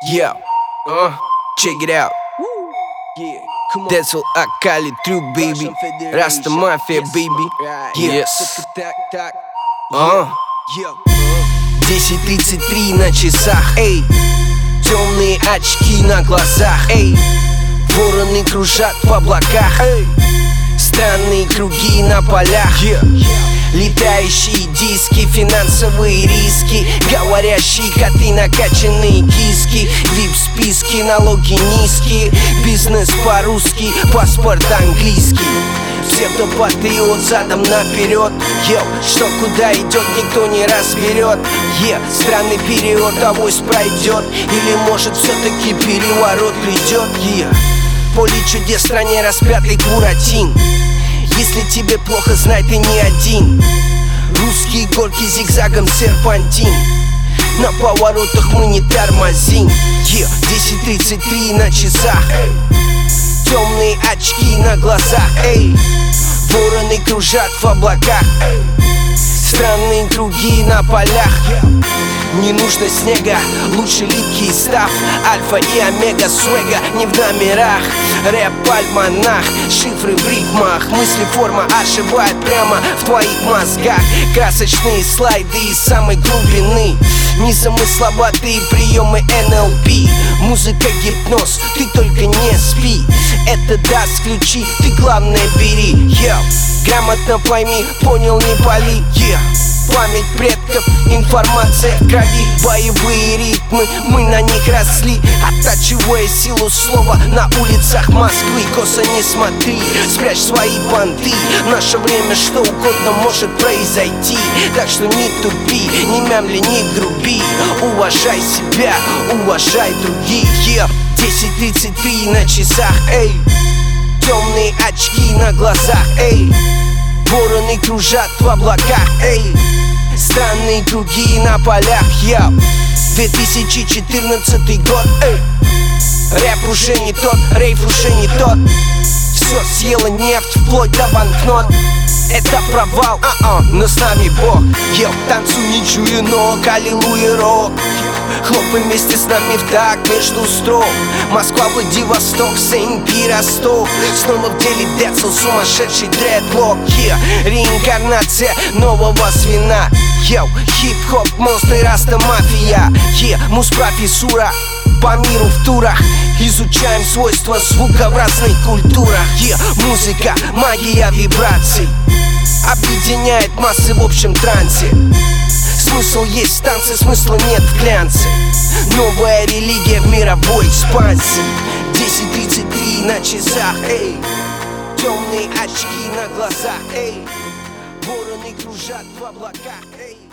Yeah, check it out. That's what I call it true, baby. Rasta Mafia, baby. Yes. 10:33 на часах, эй. Темные очки на глазах, эй. Вороны кружат в облаках, эй. Странные круги на полях, летающие диски, финансовые риски, говорящие коты, накачанные киски, вип-списки, налоги низкие, бизнес по-русски, паспорт английский. Псевдопатриот задом наперед, что куда идет, никто не разберет. Странный период, авось пройдет, или может все-таки переворот придет. Поле чудес в стране распятый Буратин. Если тебе плохо, знай, ты не один. Русские горки зигзагом серпантин. На поворотах мы не тормозим. 10:33 на часах, темные очки на глазах, эй. Вороны кружат в облаках, странные круги на полях. Не нужно снега, лучше липкий став. Альфа и омега свега не в номерах. Рэп-альманах, шифры в рифмах. Мысли форма ошибает прямо в твоих мозгах. Красочные слайды из самой глубины. Незамысловатые приемы НЛП. Музыка гипноз, ты только не спи. Это даст ключи, ты главное бери. Грамотно пойми, понял, не пали. Память предков, информация в крови. Боевые ритмы, мы на них росли. Оттачивая силу слова на улицах Москвы. Косо не смотри, спрячь свои понты. В наше время что угодно может произойти. Так что не тупи, не мямли, не груби. Уважай себя, уважай других. 10:33 на часах, эй. Темные очки на глазах, эй. Вороны кружат в облаках, эй. Странные круги на полях, 2014 год, эй. Рэп уже не тот, рейв уже не тот. Все съела нефть вплоть до банкнот. Это провал, но с нами Бог. Танцуй, не чую ног, аллилуйя, рок. Хлопай вместе с нами в такт между строк. Москва, Владивосток, Сент-Пи, Ростов. Снова в деле Децл, сумасшедший дредлок. Реинкарнация нового звена. Хип-хоп, монстры, Раста Мафия. Мус-профессура по миру в турах. Изучаем свойства звука в разных культурах. Музыка, магия вибраций объединяет массы в общем трансе. Смысл есть в танце, смысла нет в глянце. Новая религия в мировой экспансии. 10:33 на часах, эй. Темные очки на глазах, эй. Вороны кружат в облаках, эй.